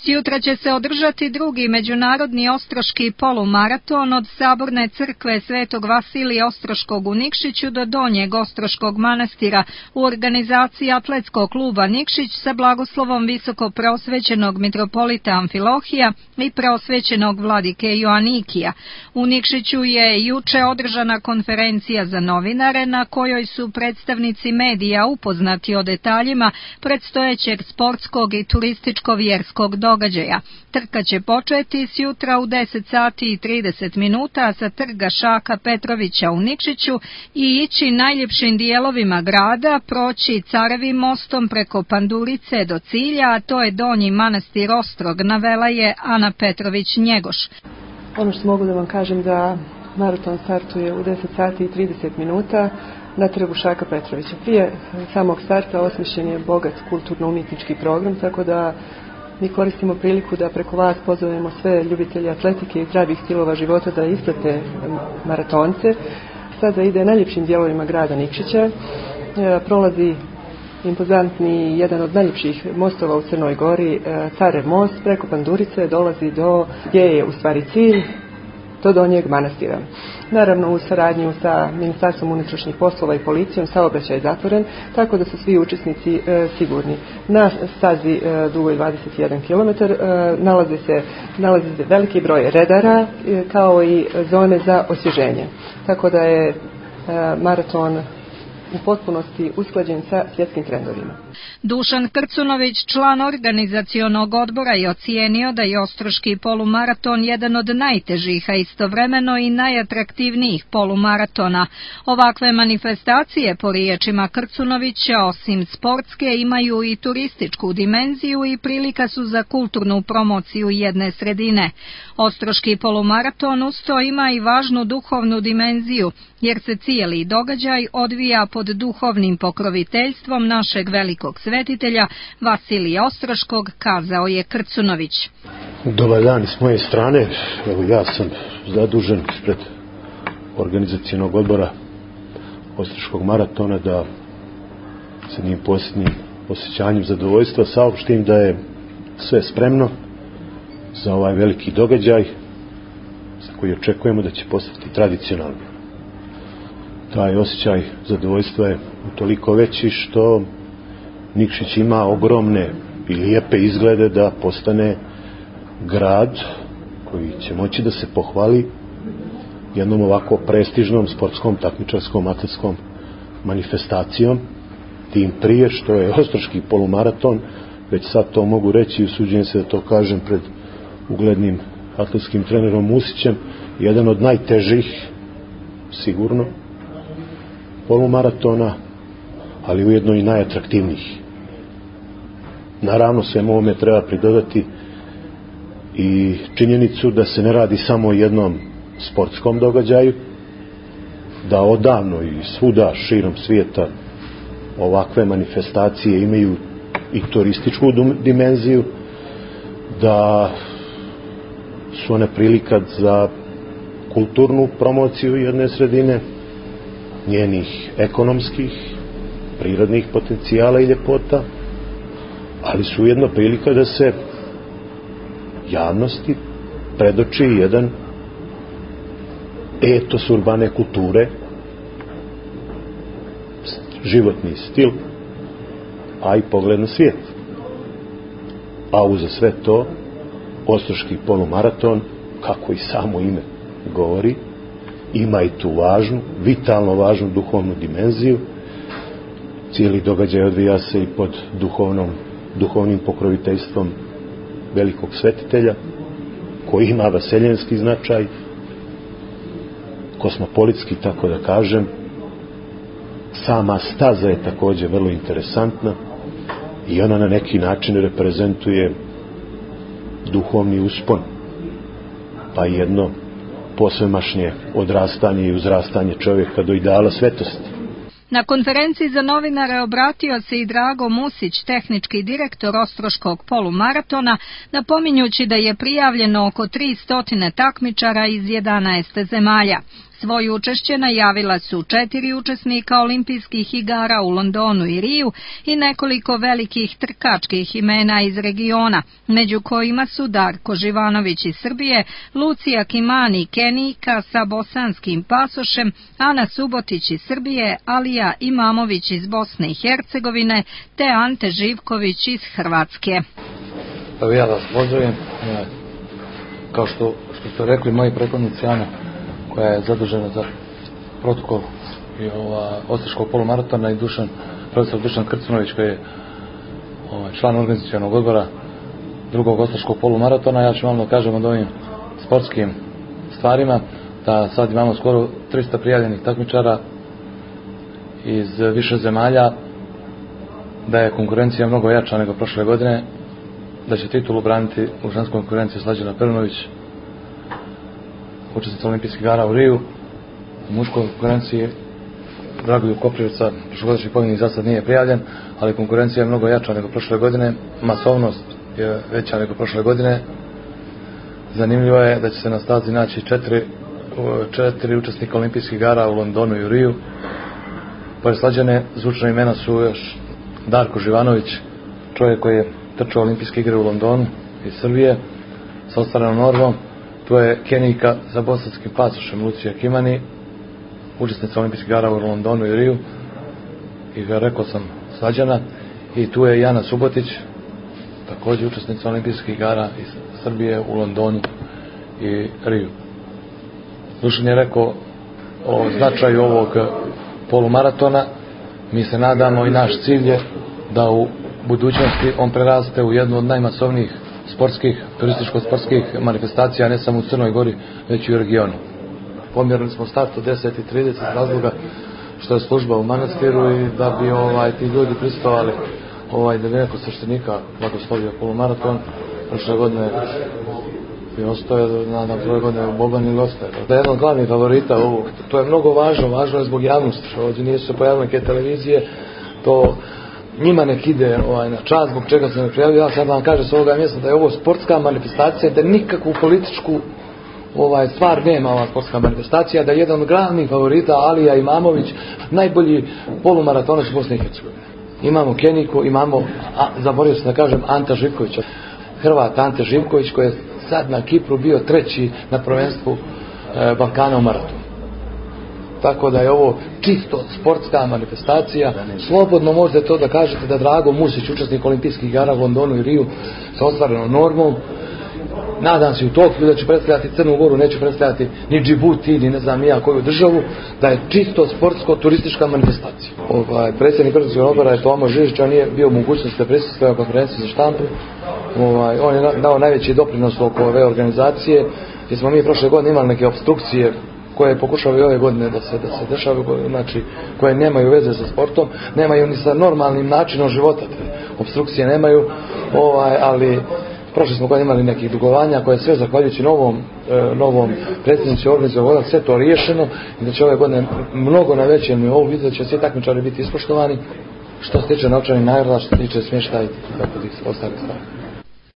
Sjutra će se održati drugi međunarodni ostroški polumaraton od Saborne crkve Svetog Vasilija Ostroškog u Nikšiću do Donjeg Ostroškog manastira u organizaciji Atletskog kluba Nikšić sa blagoslovom visoko preosvećenog mitropolita Amfilohija i preosvećenog vladike Joanikija. U Nikšiću je juče održana konferencija za novinare na kojoj su predstavnici medija upoznati o detaljima predstojećeg sportskog i turističko-vjerskog događaja. Trka će početi sjutra u 10 sati i 30 minuta sa trga Šaka Petrovića u Nikšiću i ići najljepšim dijelovima grada, proći Carevim mostom preko Pandurice do cilja, a to je Donji manastir Ostrog, navela je Ana Petrović-Njegoš. Ono što mogu da vam kažem da maraton startuje u 10 sati i 30 minuta na trgu Šaka Petrovića. Prije samog starta osmišljen je bogat kulturno-umjetnički program, tako da mi koristimo priliku da preko vas pozovemo sve ljubitelje atletike i zdravih stilova života da isprate maratonce. Sada ide najljepšim dijelovima grada Nikšića, prolazi impozantni jedan od najljepših mostova u Crnoj Gori, Carev most, preko Pandurice dolazi do gdje je u stvari cilj, do Donjeg manastira. Naravno, u saradnju sa Ministarstvom unutrašnjih poslova i policijom saobraćaj je zatvoren, tako da su svi učesnici sigurni. Na stazi dugoj 21 km nalazi se veliki broj redara kao i zone za osvježenje. Tako da je maraton u potpunosti usklađen sa svjetskim trendovima. Dušan Krcunović, član organizacionog odbora, je ocijenio da je ostroški polumaraton jedan od najtežih, a istovremeno i najatraktivnijih polumaratona. Ovakve manifestacije, po riječima Krcunovića, osim sportske, imaju i turističku dimenziju i prilika su za kulturnu promociju jedne sredine. Ostroški polumaraton usto ima i važnu duhovnu dimenziju, jer se cijeli događaj odvija pod duhovnim pokroviteljstvom našeg velikog svetitelja Vasilija Ostroškog, kazao je Krcunović. Dobar dan i s moje strane. Evo, ja sam zadužen ispred organizacionog odbora Ostroškog maratona da sa njim posljednjim osjećanjem zadovoljstva saopštim da je sve spremno za ovaj veliki događaj za koji očekujemo da će postati tradicionalni. Taj osjećaj zadovoljstva je utoliko veći što Nikšić ima ogromne i lijepe izglede da postane grad koji će moći da se pohvali jednom ovako prestižnom sportskom, takmičarskom, atletskom manifestacijom, tim prije što je ostroški polumaraton, već sad to mogu reći i usuđujem se da to kažem pred uglednim atletskim trenerom Musićem, jedan od najtežih, sigurno, polumaratona, ali ujedno i najatraktivnijih. Naravno, svemu ovome treba pridodati i činjenicu da se ne radi samo o jednom sportskom događaju, da odavno i svuda širom svijeta ovakve manifestacije imaju i turističku dimenziju, da su one prilika za kulturnu promociju jedne sredine, njenih ekonomskih, prirodnih potencijala i ljepota, ali su ujedno prilika da se javnosti predoči jedan etos urbane kulture, životni stil, a i pogled na svijet. A uza sve to, ostroški polumaraton, kako i samo ime govori, ima i tu važnu, vitalno važnu duhovnu dimenziju. Cijeli događaj odvija se i pod duhovnim pokroviteljstvom velikog svetitelja, koji ima vaseljenski značaj, kosmopolitski, tako da kažem. Sama staza je također vrlo interesantna i ona na neki način reprezentuje duhovni uspon, pa jedno posvemašnje odrastanje i uzrastanje čovjeka do ideala svetosti. Na konferenciji za novinare obratio se i Drago Musić, tehnički direktor ostroškog polumaratona, napominjući da je prijavljeno oko 300 takmičara iz 11 zemalja. Svoje učešće najavila su 4 učesnika olimpijskih igara u Londonu i Riju i nekoliko velikih trkačkih imena iz regiona, među kojima su Darko Živanović iz Srbije, Lucija Kimani Kenijka sa bosanskim pasošem, Ana Subotić iz Srbije, Alija Imamović iz Bosne i Hercegovine te Ante Živković iz Hrvatske. Evo ja vas pozdravim, kao što ste rekli moji prethodnici, Ana koja je zadužena za protokol i Osječkog polumaratona i profesor Dušan Krcinović koji je član organizacionog odbora drugog Osječkog polumaratona. Ja ću vam da kažem od ovim sportskim stvarima da sad imamo skoro 300 prijavljenih takmičara iz više zemalja, da je konkurencija mnogo jača nego prošle godine, da će titulu braniti u ženskoj konkurenciji Slađana Perunović, učesnica olimpijskih igara u Riju. U muškoj konkurenciji Dragoljub Koprivica, prošlogodišnji pobjednik, za sad nije prijavljen, ali konkurencija je mnogo jača nego prošle godine, masovnost je veća nego prošle godine. Zanimljivo je da će se na stazi naći 4 učesnika olimpijskih igara u Londonu i u Riju. Pored Slađane, zvučna imena su još Darko Živanović, čovjek koji je trčao olimpijske igre u Londonu iz Srbije sa ostvarenom normom. Tu je Kenijka sa bosanskim pasošem Lucija Kimani, učesnica olimpijskih igara u Londonu i Riju, i rekao sam Slađana. I tu je Ana Subotić, također učesnica olimpijskih igara iz Srbije u Londonu i Riju. Dušan je rekao o značaju ovog polumaratona. Mi se nadamo i naš cilj je da u budućnosti on preraste u jednu od najmasovnijih turističko-sportskih manifestacija, ne samo u Crnoj Gori, već i u regionu. Pomjerili smo start od 10:30 iz razloga što je služba u manastiru i da bi ti ljudi pristovali da bi neko sveštenika blagoslovio polumaraton. Prošle godine bi ostaje, nadam se ove godine u Boban ili ostaje. Da je jedan od glavnih favorita ovog, to je mnogo važno je zbog javnosti, što ovdje nisu se pojavile neke televizije, to njima nek ide na čast, zbog čega se ne prijavljaju. Ja sad vam kažem s ovoga mjesta da je ovo sportska manifestacija, da nikakvu političku stvar nema ova sportska manifestacija, da je jedan od glavnih favorita Alija Imamović, najbolji polumaratonac u Bosni i Hercegovini. Imamo Kenijku, imamo, zaboravio sam da kažem, Anta Živkovića, Hrvat Ante Živković koji je sad na Kipru bio 3. na prvenstvu Balkana u maratonu. Tako da je ovo čisto sportska manifestacija. Slobodno možete to da kažete da Drago Musić, učesnik olimpijskih igara u Londonu i Riju sa ostvarenom normom, nadam se u Tokiju da će predstavljati Crnu Goru, neće predstavljati ni Džibuti, ni ne znam ja koju državu, da je čisto sportsko-turistička manifestacija. Predsjednik organizacionog odbora je Tomo Žižić, on nije bio u mogućnosti da prisustvuje na konferenciji za štampu. On je dao najveći doprinos oko ove organizacije, jer smo mi prošle godine imali neke opstrukcije koje pokušavaju ove godine da se dešavaju, znači koje nemaju veze sa sportom, nemaju ni sa normalnim načinom života, opstrukcije nemaju, ali prošle smo godine imali nekih dugovanja koje je sve zahvaljujući novom predsjednici organizacionog odbora sve to riješeno i da će ove godine mnogo na većem nivou vidjeti da će svi takmičari biti ispoštovani što se tiče novčanih nagrada, što se tiče smještaja i tako tih ostalih stvari.